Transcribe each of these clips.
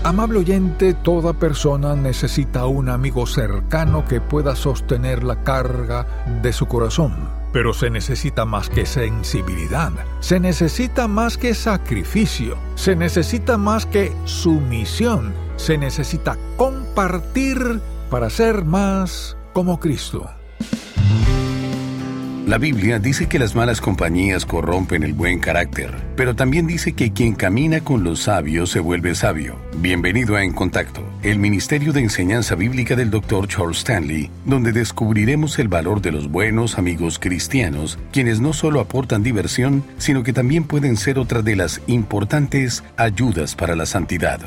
Amable oyente, toda persona necesita un amigo cercano que pueda sostener la carga de su corazón. Pero se necesita más que sensibilidad, se necesita más que sacrificio, se necesita más que sumisión, se necesita compartir para ser más como Cristo. La Biblia dice que las malas compañías corrompen el buen carácter, pero también dice que quien camina con los sabios se vuelve sabio. Bienvenido a En Contacto, el Ministerio de Enseñanza Bíblica del Dr. Charles Stanley, donde descubriremos el valor de los buenos amigos cristianos, quienes no solo aportan diversión, sino que también pueden ser otra de las importantes ayudas para la santidad.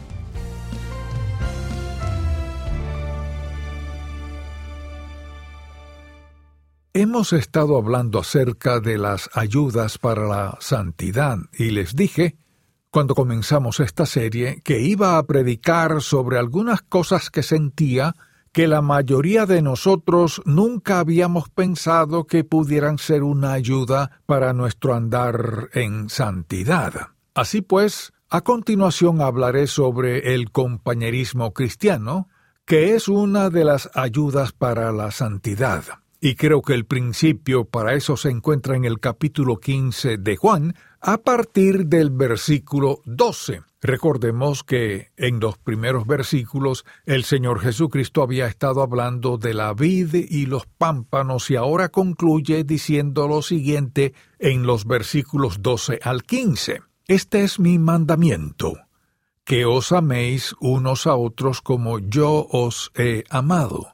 Hemos estado hablando acerca de las ayudas para la santidad y les dije, cuando comenzamos esta serie, que iba a predicar sobre algunas cosas que sentía que la mayoría de nosotros nunca habíamos pensado que pudieran ser una ayuda para nuestro andar en santidad. Así pues, a continuación hablaré sobre el compañerismo cristiano, que es una de las ayudas para la santidad. Y creo que el principio para eso se encuentra en el capítulo 15 de Juan, a partir del versículo 12. Recordemos que en los primeros versículos el Señor Jesucristo había estado hablando de la vid y los pámpanos y ahora concluye diciendo lo siguiente en los versículos 12 al 15. Este es mi mandamiento, que os améis unos a otros como yo os he amado.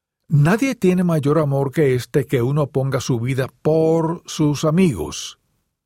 Nadie tiene mayor amor que este, que uno ponga su vida por sus amigos.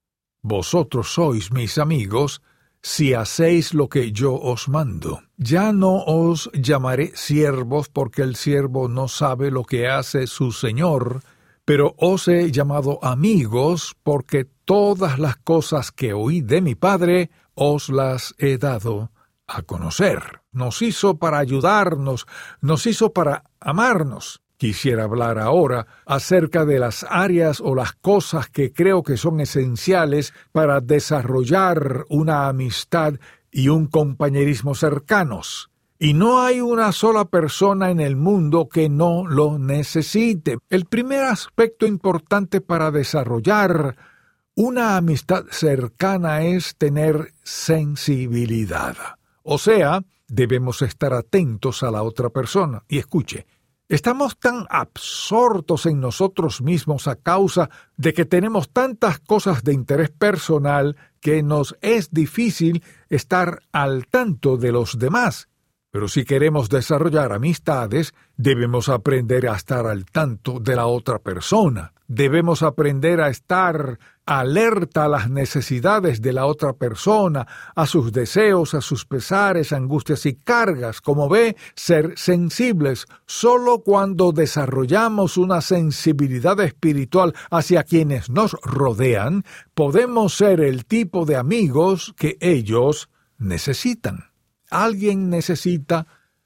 Vosotros sois mis amigos, si hacéis lo que yo os mando. Ya no os llamaré siervos, porque el siervo no sabe lo que hace su señor, pero os he llamado amigos, porque todas las cosas que oí de mi Padre os las he dado a conocer. Nos hizo para ayudarnos, nos hizo para amarnos. Quisiera hablar ahora acerca de las áreas o las cosas que creo que son esenciales para desarrollar una amistad y un compañerismo cercanos. Y no hay una sola persona en el mundo que no lo necesite. El primer aspecto importante para desarrollar una amistad cercana es tener sensibilidad. O sea, debemos estar atentos a la otra persona. Y escuche, estamos tan absortos en nosotros mismos a causa de que tenemos tantas cosas de interés personal que nos es difícil estar al tanto de los demás. Pero si queremos desarrollar amistades, debemos aprender a estar al tanto de la otra persona. Debemos aprender a estar alerta a las necesidades de la otra persona, a sus deseos, a sus pesares, angustias y cargas. Como ve, ser sensibles. Solo cuando desarrollamos una sensibilidad espiritual hacia quienes nos rodean, podemos ser el tipo de amigos que ellos necesitan. Alguien necesita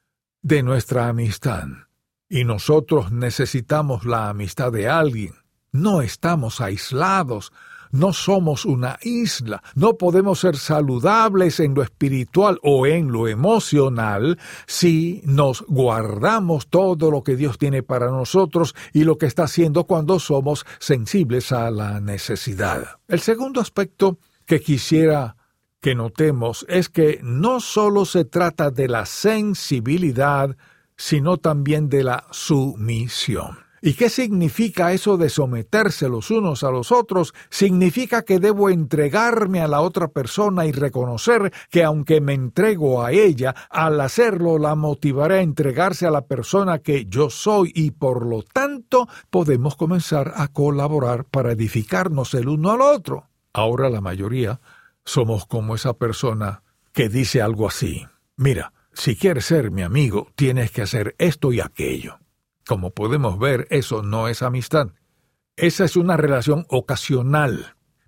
de nuestra amistad, y nosotros necesitamos la amistad de alguien. No estamos aislados, no somos una isla, no podemos ser saludables en lo espiritual o en lo emocional si nos guardamos todo lo que Dios tiene para nosotros y lo que está haciendo cuando somos sensibles a la necesidad. El segundo aspecto que quisiera que notemos es que no solo se trata de la sensibilidad, sino también de la sumisión. ¿Y qué significa eso de someterse los unos a los otros? Significa que debo entregarme a la otra persona y reconocer que aunque me entrego a ella, al hacerlo la motivaré a entregarse a la persona que yo soy y por lo tanto podemos comenzar a colaborar para edificarnos el uno al otro. Ahora la mayoría somos como esa persona que dice algo así: mira, si quieres ser mi amigo, tienes que hacer esto y aquello. Como podemos ver, eso no es amistad. Esa es una relación ocasional.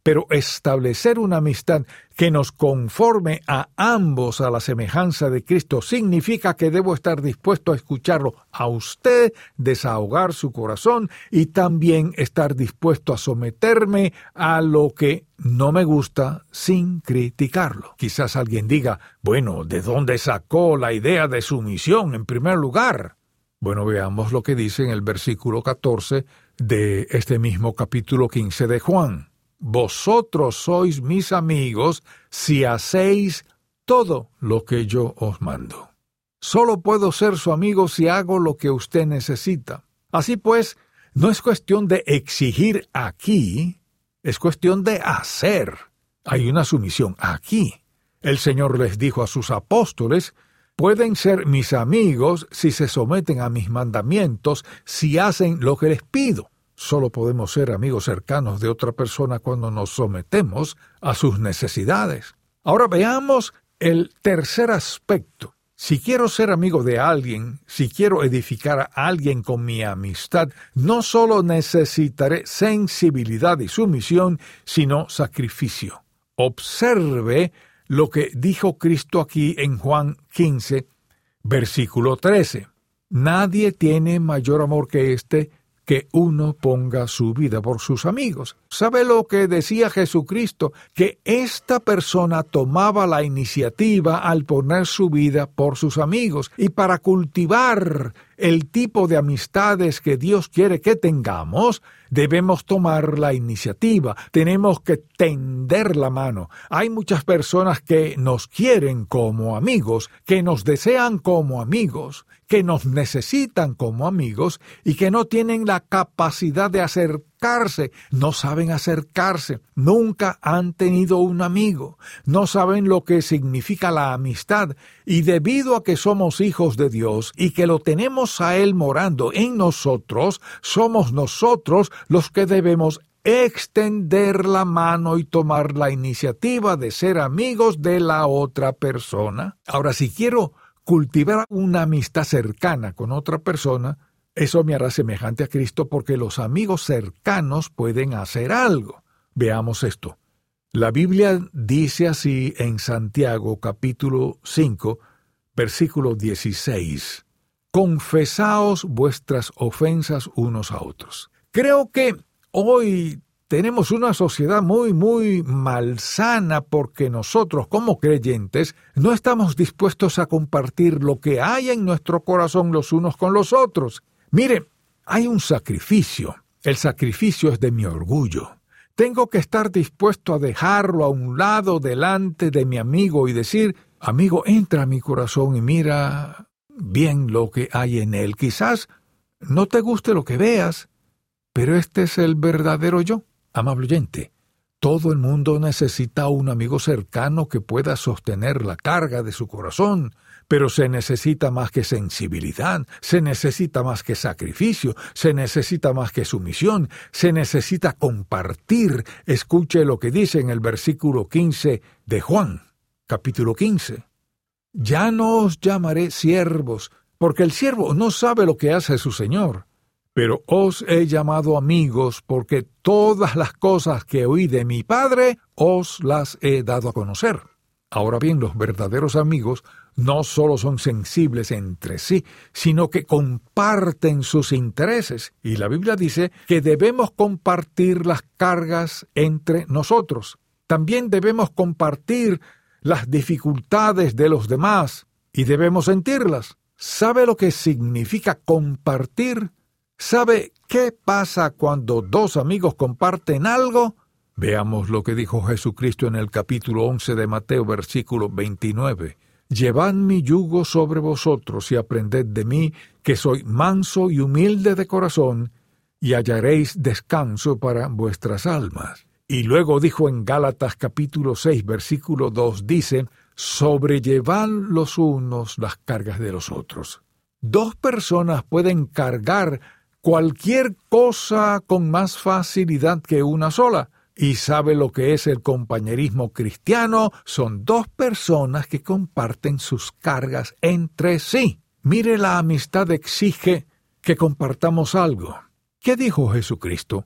Pero establecer una amistad que nos conforme a ambos a la semejanza de Cristo significa que debo estar dispuesto a escucharlo a usted, desahogar su corazón y también estar dispuesto a someterme a lo que no me gusta sin criticarlo. Quizás alguien diga, bueno, ¿de dónde sacó la idea de sumisión en primer lugar? Bueno, veamos lo que dice en el versículo 14 de este mismo capítulo 15 de Juan. Vosotros sois mis amigos si hacéis todo lo que yo os mando. Solo puedo ser su amigo si hago lo que usted necesita. Así pues, no es cuestión de exigir aquí, es cuestión de hacer. Hay una sumisión aquí. El Señor les dijo a sus apóstoles, pueden ser mis amigos si se someten a mis mandamientos, si hacen lo que les pido. Solo podemos ser amigos cercanos de otra persona cuando nos sometemos a sus necesidades. Ahora veamos el tercer aspecto. Si quiero ser amigo de alguien, si quiero edificar a alguien con mi amistad, no solo necesitaré sensibilidad y sumisión, sino sacrificio. Observe lo que dijo Cristo aquí en Juan 15, versículo 13. Nadie tiene mayor amor que este, que uno ponga su vida por sus amigos. ¿Sabe lo que decía Jesucristo? Que esta persona tomaba la iniciativa al poner su vida por sus amigos. Y para cultivar el tipo de amistades que Dios quiere que tengamos, debemos tomar la iniciativa. Tenemos que tender la mano. Hay muchas personas que nos quieren como amigos, que nos desean como amigos, que nos necesitan como amigos y que no tienen la capacidad de acercarse, no saben acercarse, nunca han tenido un amigo, no saben lo que significa la amistad y debido a que somos hijos de Dios y que lo tenemos a Él morando en nosotros, somos nosotros los que debemos extender la mano y tomar la iniciativa de ser amigos de la otra persona. Ahora, si quiero cultivar una amistad cercana con otra persona, eso me hará semejante a Cristo porque los amigos cercanos pueden hacer algo. Veamos esto. La Biblia dice así en Santiago capítulo 5, versículo 16. Confesaos vuestras ofensas unos a otros. Creo que hoy tenemos una sociedad muy malsana porque nosotros como creyentes no estamos dispuestos a compartir lo que hay en nuestro corazón los unos con los otros. Mire, hay un sacrificio. El sacrificio es de mi orgullo. Tengo que estar dispuesto a dejarlo a un lado delante de mi amigo y decir, amigo, entra a mi corazón y mira bien lo que hay en él. Quizás no te guste lo que veas, pero este es el verdadero yo. Amable oyente, todo el mundo necesita un amigo cercano que pueda sostener la carga de su corazón, pero se necesita más que sensibilidad, se necesita más que sacrificio, se necesita más que sumisión, se necesita compartir. Escuche lo que dice en el versículo 15 de Juan, capítulo 15. Ya no os llamaré siervos, porque el siervo no sabe lo que hace su señor. Pero os he llamado amigos porque todas las cosas que oí de mi Padre os las he dado a conocer. Ahora bien, los verdaderos amigos no solo son sensibles entre sí, sino que comparten sus intereses. Y la Biblia dice que debemos compartir las cargas entre nosotros. También debemos compartir las dificultades de los demás y debemos sentirlas. ¿Sabe lo que significa compartir? ¿Sabe qué pasa cuando dos amigos comparten algo? Veamos lo que dijo Jesucristo en el capítulo 11 de Mateo, versículo 29. Llevad mi yugo sobre vosotros y aprended de mí, que soy manso y humilde de corazón, y hallaréis descanso para vuestras almas. Y luego dijo en Gálatas capítulo 6, versículo 2, dice, sobrellevad los unos las cargas de los otros. Dos personas pueden cargar cualquier cosa con más facilidad que una sola. ¿Y sabe lo que es el compañerismo cristiano? Son dos personas que comparten sus cargas entre sí. Mire, la amistad exige que compartamos algo. ¿Qué dijo Jesucristo?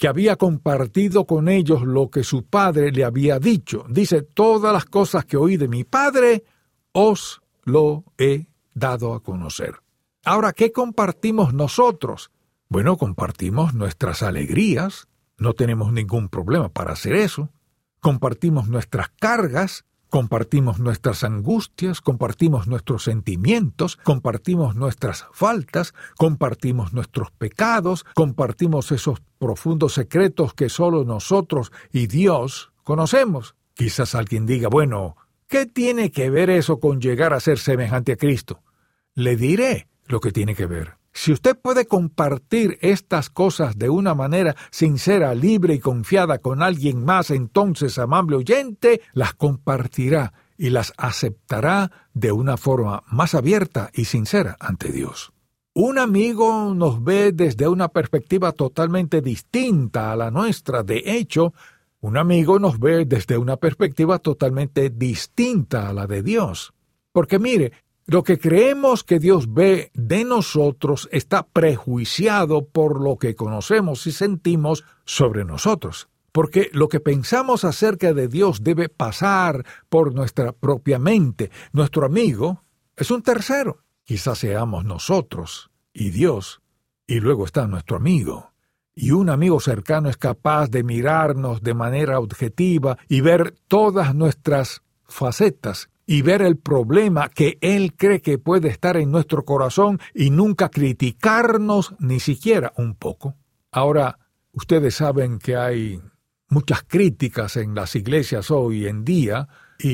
que había compartido con ellos lo que su padre le había dicho. Dice, todas las cosas que oí de mi padre, os lo he dado a conocer. Ahora, ¿qué compartimos nosotros? Bueno, compartimos nuestras alegrías, no tenemos ningún problema para hacer eso. Compartimos nuestras cargas, compartimos nuestras angustias, compartimos nuestros sentimientos, compartimos nuestras faltas, compartimos nuestros pecados, compartimos esos profundos secretos que solo nosotros y Dios conocemos. Quizás alguien diga, bueno, ¿qué tiene que ver eso con llegar a ser semejante a Cristo? Le diré lo que tiene que ver. Si usted puede compartir estas cosas de una manera sincera, libre y confiada con alguien más, entonces, amable oyente, las compartirá y las aceptará de una forma más abierta y sincera ante Dios. Un amigo nos ve desde una perspectiva totalmente distinta a la nuestra. De hecho, un amigo nos ve desde una perspectiva totalmente distinta a la de Dios. Porque mire, lo que creemos que Dios ve de nosotros está prejuiciado por lo que conocemos y sentimos sobre nosotros. Porque lo que pensamos acerca de Dios debe pasar por nuestra propia mente. Nuestro amigo es un tercero. Quizás seamos nosotros y Dios, y luego está nuestro amigo. Y un amigo cercano es capaz de mirarnos de manera objetiva y ver todas nuestras facetas y ver el problema que él cree que puede estar en nuestro corazón y nunca criticarnos ni siquiera un poco. Ahora, ustedes saben que hay muchas críticas en las iglesias hoy en día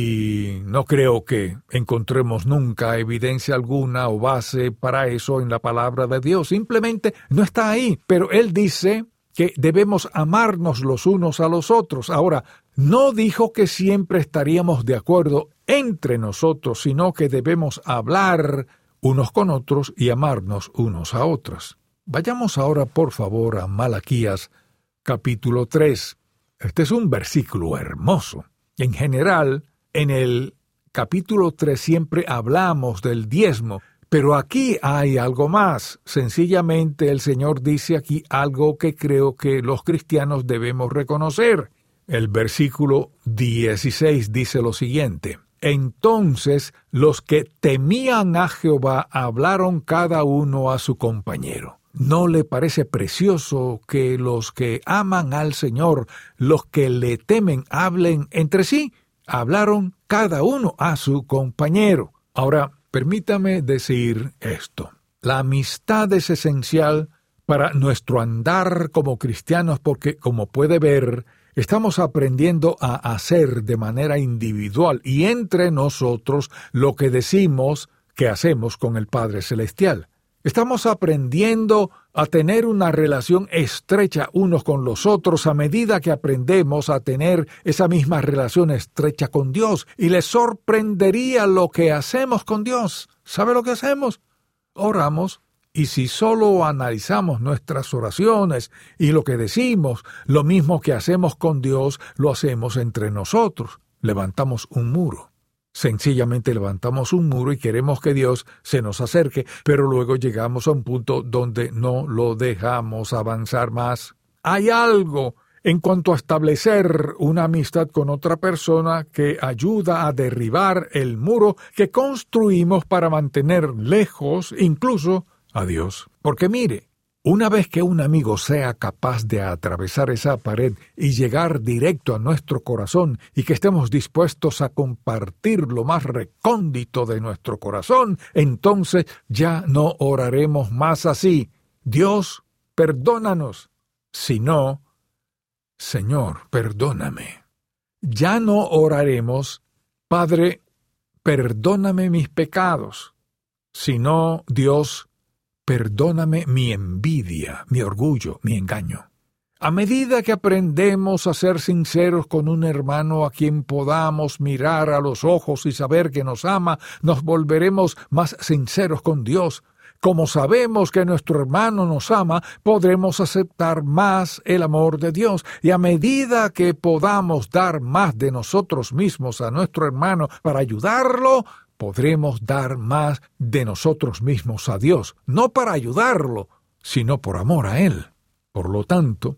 y no creo que encontremos nunca evidencia alguna o base para eso en la palabra de Dios. Simplemente no está ahí, pero él dice que debemos amarnos los unos a los otros. Ahora, no dijo que siempre estaríamos de acuerdo entre nosotros, sino que debemos hablar unos con otros y amarnos unos a otros. Vayamos ahora, por favor, a Malaquías, capítulo 3. Este es un versículo hermoso. En general, en el capítulo 3 siempre hablamos del diezmo, pero aquí hay algo más. Sencillamente el Señor dice aquí algo que creo que los cristianos debemos reconocer. El versículo 16 dice lo siguiente: Entonces los que temían a Jehová hablaron cada uno a su compañero. ¿No le parece precioso que los que aman al Señor, los que le temen, hablen entre sí? Hablaron cada uno a su compañero. Ahora, permítame decir esto. La amistad es esencial para nuestro andar como cristianos porque, como puede ver, estamos aprendiendo a hacer de manera individual y entre nosotros lo que decimos que hacemos con el Padre Celestial. Estamos aprendiendo a tener una relación estrecha unos con los otros a medida que aprendemos a tener esa misma relación estrecha con Dios. Y les sorprendería lo que hacemos con Dios. ¿Sabe lo que hacemos? Oramos. Y si solo analizamos nuestras oraciones y lo que decimos, lo mismo que hacemos con Dios, lo hacemos entre nosotros. Levantamos un muro. Sencillamente levantamos un muro y queremos que Dios se nos acerque, pero luego llegamos a un punto donde no lo dejamos avanzar más. Hay algo en cuanto a establecer una amistad con otra persona que ayuda a derribar el muro que construimos para mantener lejos incluso a Dios. Porque mire, una vez que un amigo sea capaz de atravesar esa pared y llegar directo a nuestro corazón y que estemos dispuestos a compartir lo más recóndito de nuestro corazón, entonces ya no oraremos más así: Dios, perdónanos, sino, Señor, perdóname. Ya no oraremos, Padre, perdóname mis pecados, sino, Dios, perdóname mi envidia, mi orgullo, mi engaño. A medida que aprendemos a ser sinceros con un hermano a quien podamos mirar a los ojos y saber que nos ama, nos volveremos más sinceros con Dios. Como sabemos que nuestro hermano nos ama, podremos aceptar más el amor de Dios. Y a medida que podamos dar más de nosotros mismos a nuestro hermano para ayudarlo, podremos dar más de nosotros mismos a Dios, no para ayudarlo, sino por amor a Él. Por lo tanto,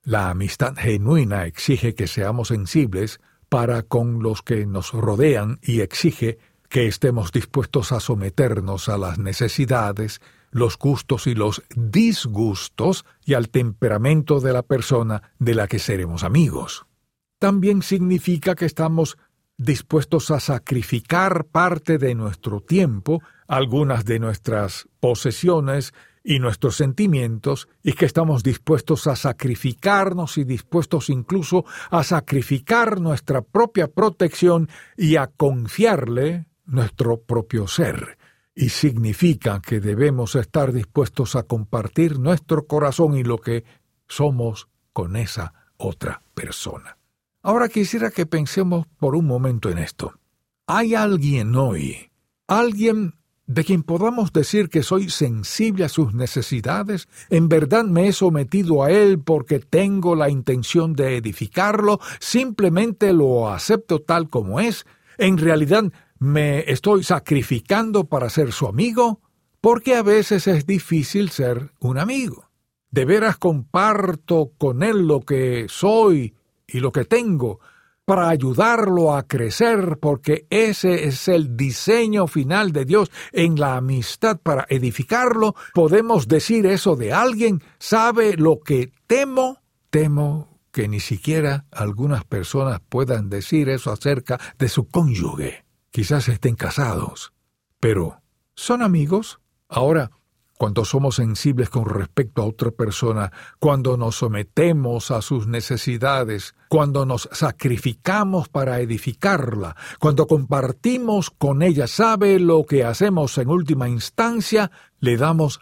La amistad genuina exige que seamos sensibles para con los que nos rodean y exige que estemos dispuestos a someternos a las necesidades, los gustos y los disgustos y al temperamento de la persona de la que seremos amigos. También significa que estamos dispuestos a sacrificar parte de nuestro tiempo, algunas de nuestras posesiones y nuestros sentimientos, y que estamos dispuestos a sacrificarnos y dispuestos incluso a sacrificar nuestra propia protección y a confiarle nuestro propio ser. Y significa que debemos estar dispuestos a compartir nuestro corazón y lo que somos con esa otra persona. Ahora quisiera que pensemos por un momento en esto. ¿Hay alguien hoy, alguien de quien podamos decir que soy sensible a sus necesidades? ¿En verdad me he sometido a él porque tengo la intención de edificarlo? ¿Simplemente lo acepto tal como es? ¿En realidad me estoy sacrificando para ser su amigo? Porque a veces es difícil ser un amigo. ¿De veras comparto con él lo que soy y lo que tengo para ayudarlo a crecer, porque ese es el diseño final de Dios en la amistad para edificarlo? ¿Podemos decir eso de alguien? ¿Sabe lo que temo? Temo que ni siquiera algunas personas puedan decir eso acerca de su cónyuge. Quizás estén casados, pero ¿son amigos? Ahora, cuando somos sensibles con respecto a otra persona, cuando nos sometemos a sus necesidades, cuando nos sacrificamos para edificarla, cuando compartimos con ella, ¿sabe lo que hacemos en última instancia? Le damos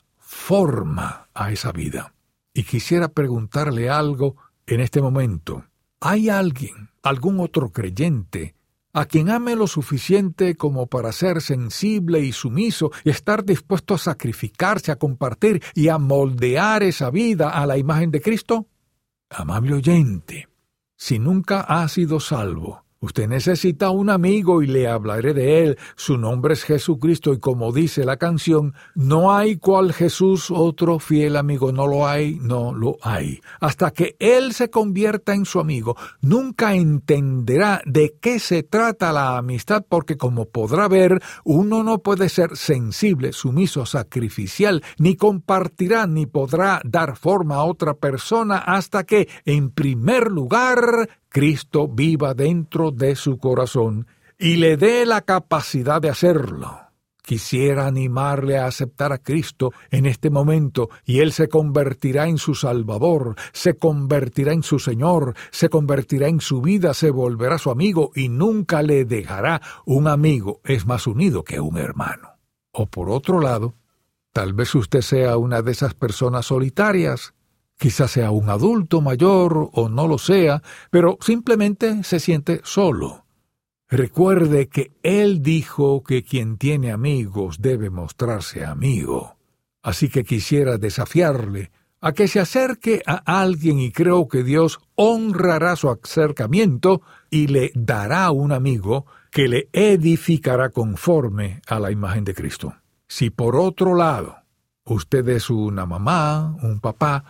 forma a esa vida. Y quisiera preguntarle algo en este momento. ¿Hay alguien, algún otro creyente, a quien ame lo suficiente como para ser sensible y sumiso y estar dispuesto a sacrificarse, a compartir y a moldear esa vida a la imagen de Cristo? Amable oyente, si nunca ha sido salvo, usted necesita un amigo y le hablaré de él. Su nombre es Jesucristo y como dice la canción, no hay cual Jesús otro fiel amigo. No lo hay, no lo hay. Hasta que él se convierta en su amigo, nunca entenderá de qué se trata la amistad, porque como podrá ver, uno no puede ser sensible, sumiso, sacrificial, ni compartirá, ni podrá dar forma a otra persona hasta que, en primer lugar, Cristo viva dentro de su corazón y le dé la capacidad de hacerlo. Quisiera animarle a aceptar a Cristo en este momento y Él se convertirá en su Salvador, se convertirá en su Señor, se convertirá en su vida, se volverá su amigo y nunca le dejará. Un amigo es más unido que un hermano. O por otro lado, tal vez usted sea una de esas personas solitarias. Quizás sea un adulto mayor o no lo sea, pero simplemente se siente solo. Recuerde que Él dijo que quien tiene amigos debe mostrarse amigo. Así que quisiera desafiarle a que se acerque a alguien y creo que Dios honrará su acercamiento y le dará un amigo que le edificará conforme a la imagen de Cristo. Si por otro lado usted es una mamá, un papá,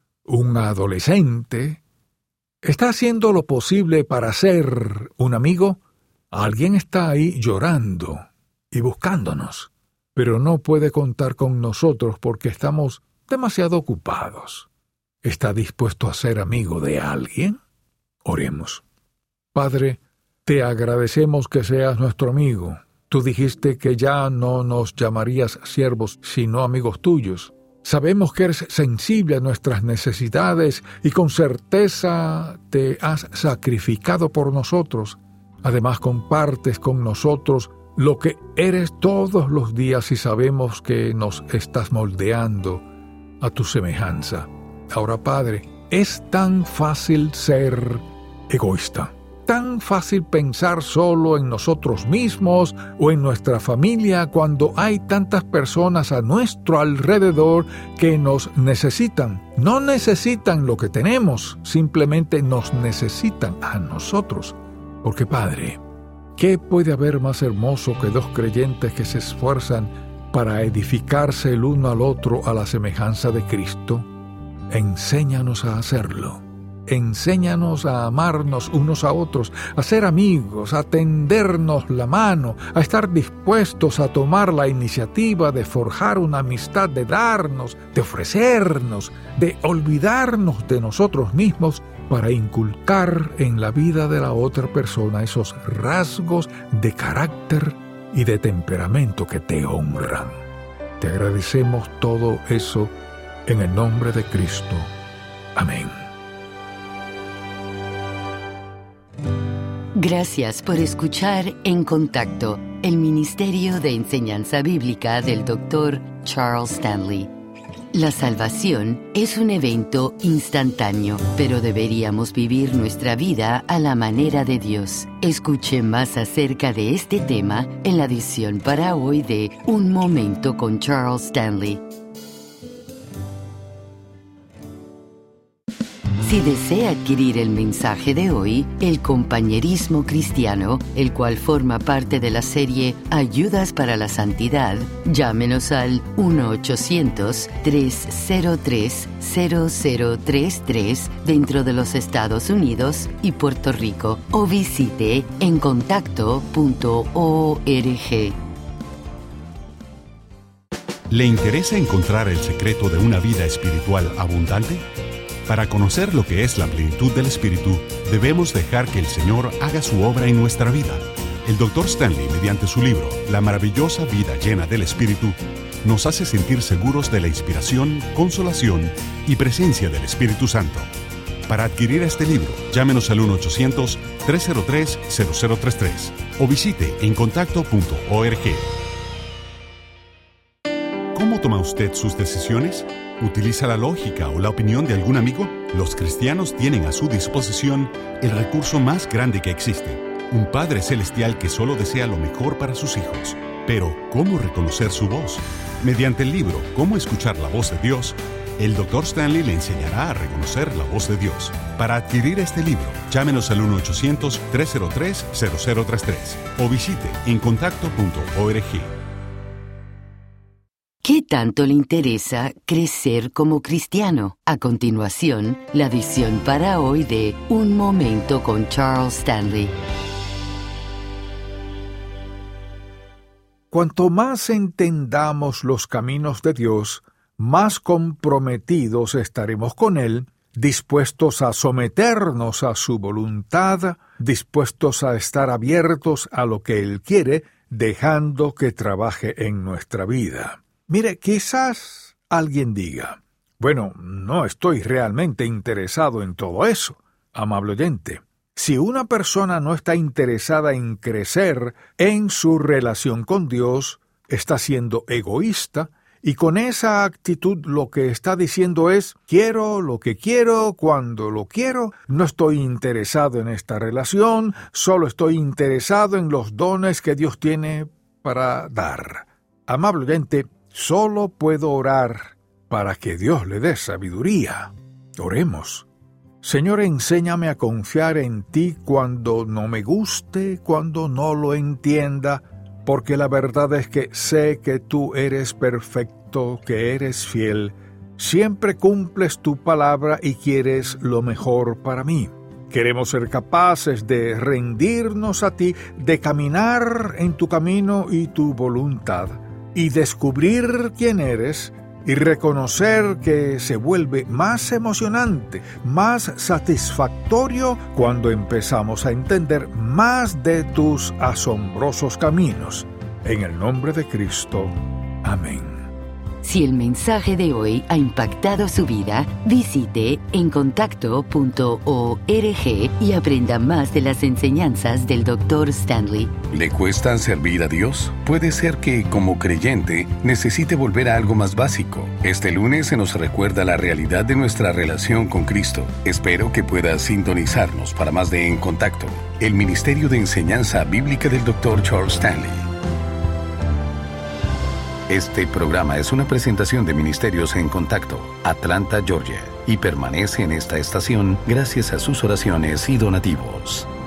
un adolescente, está haciendo lo posible para ser un amigo, alguien está ahí llorando y buscándonos, pero no puede contar con nosotros porque estamos demasiado ocupados. ¿Está dispuesto a ser amigo de alguien? Oremos. Padre, te agradecemos que seas nuestro amigo. Tú dijiste que ya no nos llamarías siervos, sino amigos tuyos. Sabemos que eres sensible a nuestras necesidades y con certeza te has sacrificado por nosotros. Además, compartes con nosotros lo que eres todos los días y sabemos que nos estás moldeando a tu semejanza. Ahora, Padre, es tan fácil ser egoísta. Tan fácil pensar solo en nosotros mismos o en nuestra familia cuando hay tantas personas a nuestro alrededor que nos necesitan. No necesitan lo que tenemos, simplemente nos necesitan a nosotros. Porque, Padre, ¿qué puede haber más hermoso que dos creyentes que se esfuerzan para edificarse el uno al otro a la semejanza de Cristo? Enséñanos a hacerlo. enséñanos a amarnos unos a otros, a ser amigos, a tendernos la mano, a estar dispuestos a tomar la iniciativa de forjar una amistad, de darnos, de ofrecernos, de olvidarnos de nosotros mismos para inculcar en la vida de la otra persona esos rasgos de carácter y de temperamento que te honran. Te agradecemos todo eso en el nombre de Cristo. Amén. Gracias por escuchar En Contacto, el Ministerio de Enseñanza Bíblica del Dr. Charles Stanley. La salvación es un evento instantáneo, pero deberíamos vivir nuestra vida a la manera de Dios. Escuche más acerca de este tema en la edición para hoy de Un Momento con Charles Stanley. Si desea adquirir el mensaje de hoy, El Compañerismo Cristiano, el cual forma parte de la serie Ayudas para la Santidad, llámenos al 1-800-303-0033 dentro de los Estados Unidos y Puerto Rico o visite encontacto.org. ¿Le interesa encontrar el secreto de una vida espiritual abundante? Para conocer lo que es la plenitud del Espíritu, debemos dejar que el Señor haga su obra en nuestra vida. El Dr. Stanley, mediante su libro, La maravillosa vida llena del Espíritu, nos hace sentir seguros de la inspiración, consolación y presencia del Espíritu Santo. Para adquirir este libro, llámenos al 1-800-303-0033 o visite encontacto.org. ¿Cómo toma usted sus decisiones? ¿Utiliza la lógica o la opinión de algún amigo? Los cristianos tienen a su disposición el recurso más grande que existe, un Padre Celestial que solo desea lo mejor para sus hijos. Pero, ¿cómo reconocer su voz? Mediante el libro Cómo escuchar la voz de Dios, el Dr. Stanley le enseñará a reconocer la voz de Dios. Para adquirir este libro, llámenos al 1-800-303-0033 o visite encontacto.org. ¿Qué tanto le interesa crecer como cristiano? A continuación, la edición para hoy de Un Momento con Charles Stanley. Cuanto más entendamos los caminos de Dios, más comprometidos estaremos con Él, dispuestos a someternos a su voluntad, dispuestos a estar abiertos a lo que Él quiere, dejando que trabaje en nuestra vida. Mire, quizás alguien diga, bueno, no estoy realmente interesado en todo eso. Amable oyente, si una persona no está interesada en crecer en su relación con Dios, está siendo egoísta, y con esa actitud lo que está diciendo es, quiero lo que quiero, cuando lo quiero, no estoy interesado en esta relación, solo estoy interesado en los dones que Dios tiene para dar. Amable oyente, solo puedo orar para que Dios le dé sabiduría. Oremos. Señor, enséñame a confiar en Ti cuando no me guste, cuando no lo entienda, porque la verdad es que sé que Tú eres perfecto, que eres fiel, siempre cumples Tu palabra y quieres lo mejor para mí. Queremos ser capaces de rendirnos a Ti, de caminar en Tu camino y Tu voluntad, y descubrir quién eres y reconocer que se vuelve más emocionante, más satisfactorio cuando empezamos a entender más de tus asombrosos caminos. En el nombre de Cristo. Amén. Si el mensaje de hoy ha impactado su vida, visite encontacto.org y aprenda más de las enseñanzas del Dr. Stanley. ¿Le cuesta servir a Dios? Puede ser que, como creyente, necesite volver a algo más básico. Este lunes se nos recuerda la realidad de nuestra relación con Cristo. Espero que pueda sintonizarnos para más de En Contacto, el Ministerio de Enseñanza Bíblica del Dr. Charles Stanley. Este programa es una presentación de Ministerios en Contacto, Atlanta, Georgia, y permanece en esta estación gracias a sus oraciones y donativos.